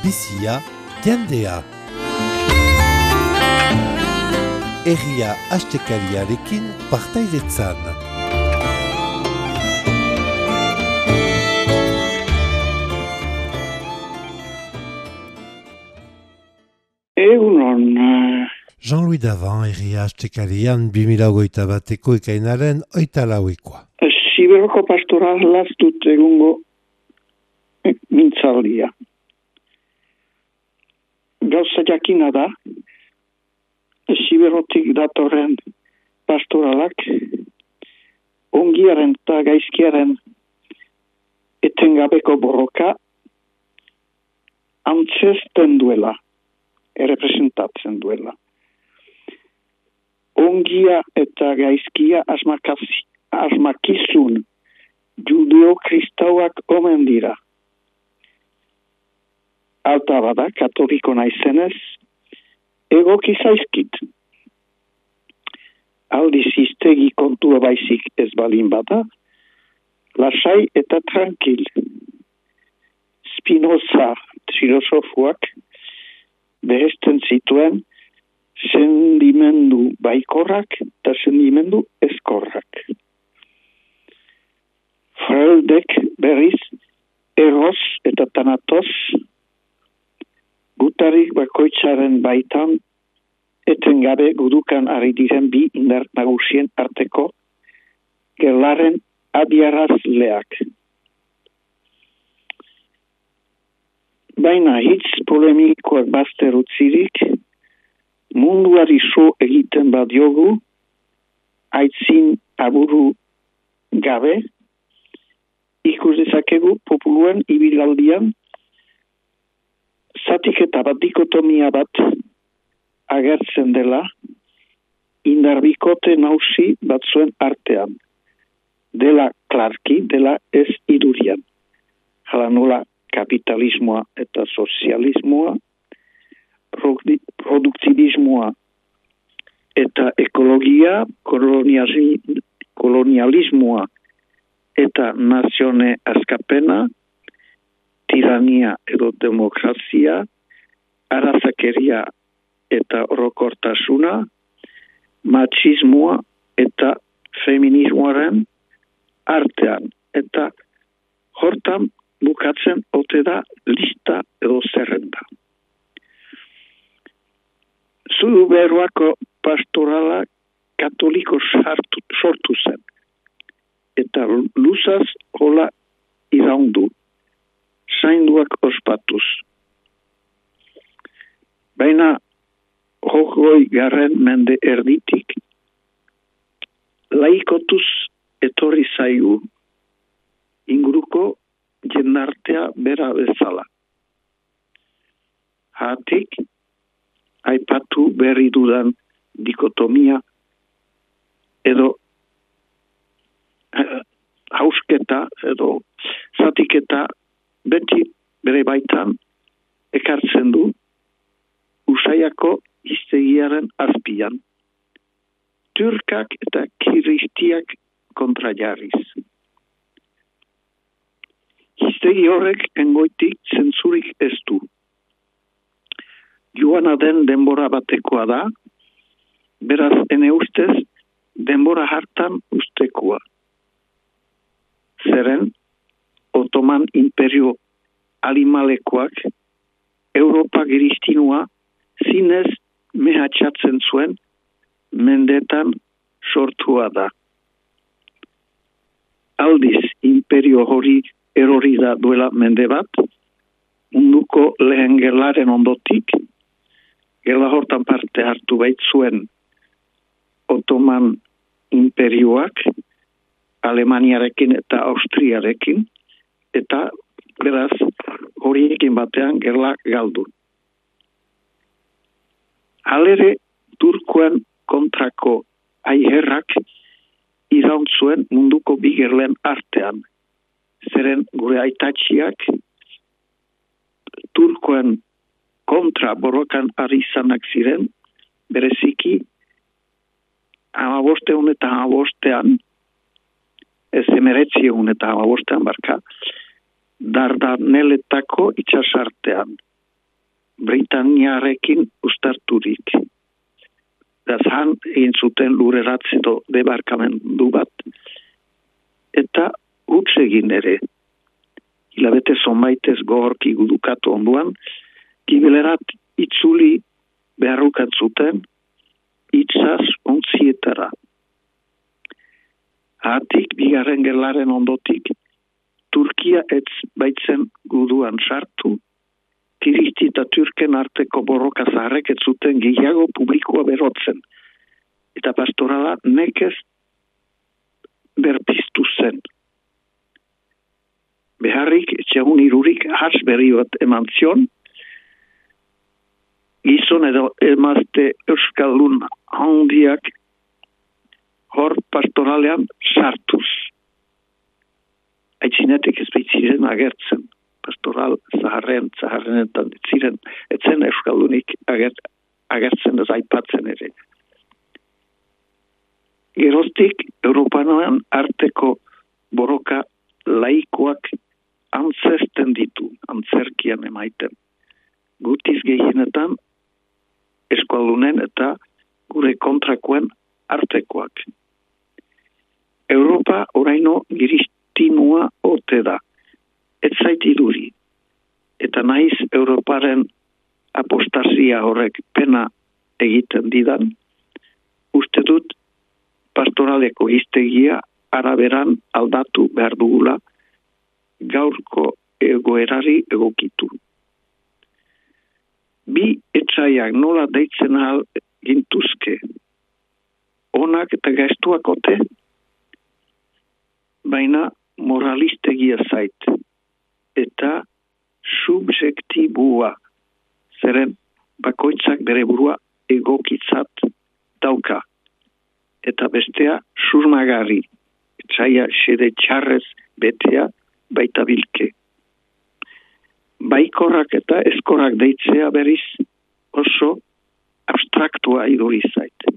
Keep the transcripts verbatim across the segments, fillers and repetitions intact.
bizia, jendea. Herria astekariarekin partaidetzan. Egunon. Jean-Louis Davant, herria astekarian bi mila hogeita bateko ekainaren oita lauikoa. Siberoko pastoralaz dut egungo mintzaldia. Gauza jakina da, Siberotik datorren pastoralak ongiaren eta gaizkiaren etengabeko borroka antzesten duela, errepresentatzen duela. Ongia eta gaizkia asmakazi, asmakizun judeo-kristauak omen dira. Alta bada, katoliko naizenez, egoki zaizkit. Aldiz hiztegi kontua baizik ez balin bada, lasai eta tranquil. Spinoza filosofuak behesten zituen sendimendu baikorrak eta sendimendu ezkorrak. Freudek berriz eros eta tanatos gutarik bakoitzaren baitan etengabe gudukan ari diren bi indar nagusien arteko gerlaren adiarazleak. Baina hitz polemikoak bazter utzirik, munduari so egiten badiogu, aitzin aburu gabe, ikus dezakegu populuen ibilaldian, zatik eta bat dikotomia bat agertzen dela, indarbikote nausi batzuen artean, dela klarki, dela ez idurian. Hala nola kapitalismoa eta sozialismoa, produktibismoa eta ekologia, kolonialismoa eta nazione askapena, tirania edo demokrazia, arazakeria eta orokortasuna, machismoa eta feminismoaren artean. Eta hortan bukatzen ote da lista edo zerrenda. Zuberoako pastorala katoliko sartu, sortu zen. Eta luzaz hola iraundu. Zainduak ospatuz. Baina hogoi garren mende erditik laikotuz etorri zaigu inguruko jendartea bera bezala. Hatik, aipatu berri dudan dikotomia edo eh, hausketa edo zatiketa beti bere baitan ekartzen du usaiako hiztegiaren azpian. Turkak eta kiristiak kontra jarriz. Hiztegi horrek engoitik zentzurik ez du. Joana den denbora batekoa da, beraz ene ustez denbora hartan ustekoa. Zeren, Otoman imperio alimalekoak Europa giristinua zinez mehatxatzen zuen mendetan sortua da. Aldiz imperio hori erori da duela mende bat, munduko lehen gerlaren ondotik, gerla hortan parte hartu baitzuen Otoman imperioak, Alemaniarekin eta Austriarekin, eta beraz horiekin batean gerla galdu. Halere Turkoen kontrako aiherrak irauntzuen munduko bi gerlen artean. Zeren gure aitatxiak Turkoen kontra borrokan ari izanak ziren, bereziki hamabosteun eta hamabostean, ez emeretziun eta hamabostean barka, Dardaneletako itxasartean, Britaniarekin ustarturik. Beraz, han egin zuten lurreratze edo debarkamendu bat, eta huts egin ere. Hilabete zonbaitez gogorki gudukatu onduan, gibelerat itzuli beharrukat zuten, itzaz ontzietara. Hatik, bigarren gerlaren ondotik, Turkia ez baitzen guduan sartu, Kiristi eta Türken arteko borroka zaharrek ez zuten gehiago publikoa berotzen, eta pastorala nekez berpiztu zen. Beharrik, etxegun irurik, hars berri bat eman zion, gizon edo emazte euskaldun handiak hor pastoralean sartuz. Aitzinetik ez baitziren agertzen. Pastoral zaharren, zaharrenetan ziren, etzen euskaldunik agert, agertzen ez aipatzen ere. Geroztik, Europanoan arteko borroka laikoak antzesten ditu, antzerkian emaiten. Gutiz gehienetan, eskualdunen eta gure kontrakoen artekoak. Europa oraino giristinua ote da. Ez zait iduri. Eta naiz Europaren apostasia horrek pena egiten didan, uste dut pastoraleko hiztegia araberan aldatu behar dugula gaurko egoerari egokitu. Bi etxaiak nola deitzen ahal gintuzke, onak eta gaiztuak ote, baina moralistegia zait, eta subjektibua, zeren bakoitzak bere burua egokitzat dauka, eta bestea surmagarri, etxaia xede txarrez betea baita bilke. Baikorrak eta eskorrak deitzea berriz oso abstraktua iduri zait.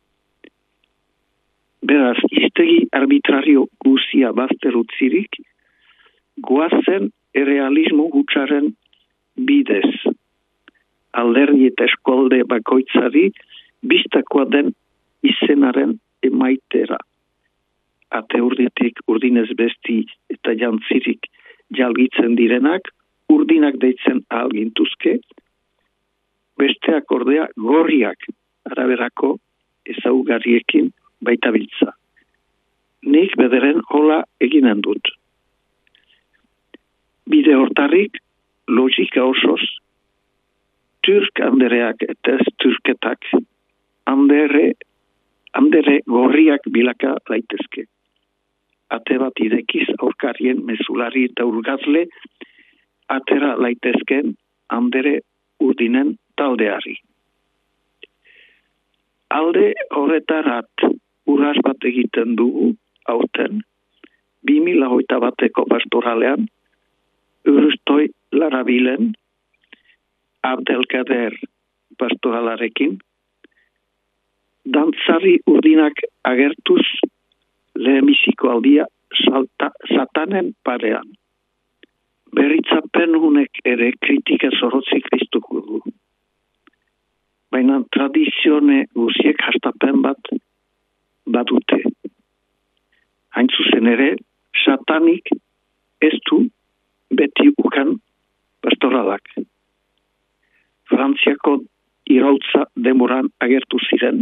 Beraz, hiztegi arbitrario guzia bazterutzirik, goazen errealismo hutsaren bidez. Alderdi eta eskolde bakoitzari biztakoa den izenaren emaitera. Ate urditik urdinez besti eta jantzirik jalgitzen direnak, urdinak deitzen algintuzke, besteak ordea gorriak araberako ezaugarriekin baita biltza. Nik bederen hola eginen dut. Bide hortarrik, logika osoz, Türk andereak eta ez Türketak, andere, andere gorriak bilaka daitezke. Ate bat idekiz aurkarien mezulari eta urgazle, atera laitezken andere urdinen taldeari. Alde horretarat urras bat egiten dugu, aurten, bi mila hogeita bateko pastoralean, Urustoi Larabilen, Abdelkader pastoralarekin, dantzari urdinak agertuz lehenbiziko aldia salta, satanen parean. Berritzapen hunek ere kritika zorotzik piztuko du. Baina tradizione guziek hastapen bat badute. Hain zuzen ere, satanik ez du beti ukan pastoralak. Frantziako irautza demoran agertu ziren,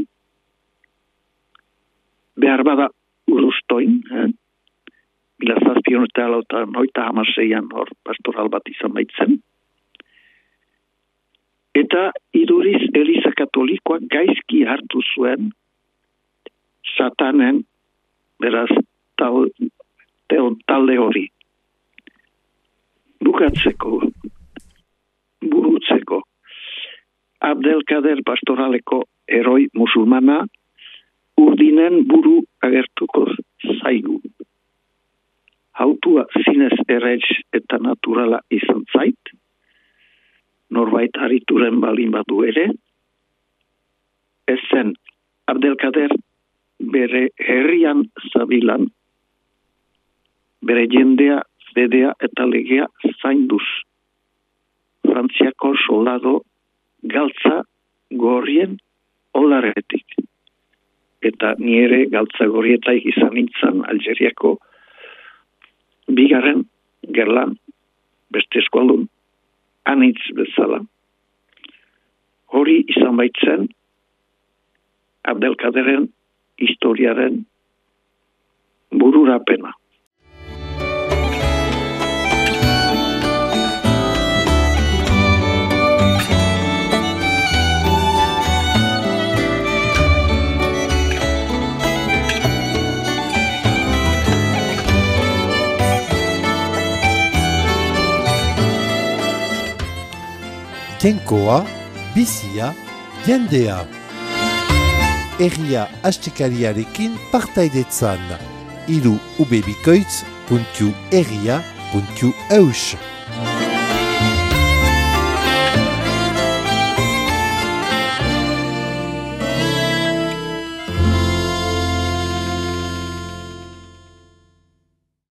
behar bada Urustoin, eh? Mila zazpion eta alauta noita hamaseian hor pastoral bat izan baitzen. Eta iduriz Eliza Katolikoa gaizki hartu zuen satanen, beraz, tal, talde hori. Bukatzeko, burutzeko, Abdelkader pastoraleko heroi musulmana urdinen buru agertuko zaigu. Hautua zinez erretz eta naturala izan zait, norbait harituren balin badu ere, ez zen Abdelkader bere herrian zabilan, bere jendea, fedea eta legea zainduz. Frantziako soldado galtza gorrien olaretik. Eta ni ere galtza gorrietaik izan nintzen Algeriako bigarren gerlan beste eskualdun anitz bezala. Hori izan baitzen Abdelkaderen historiaren bururapena. Jainkoa, bizia, jendea. Herria astekariarekin partaidetzan. Hiru ubebikoitz puntu herria puntu eus.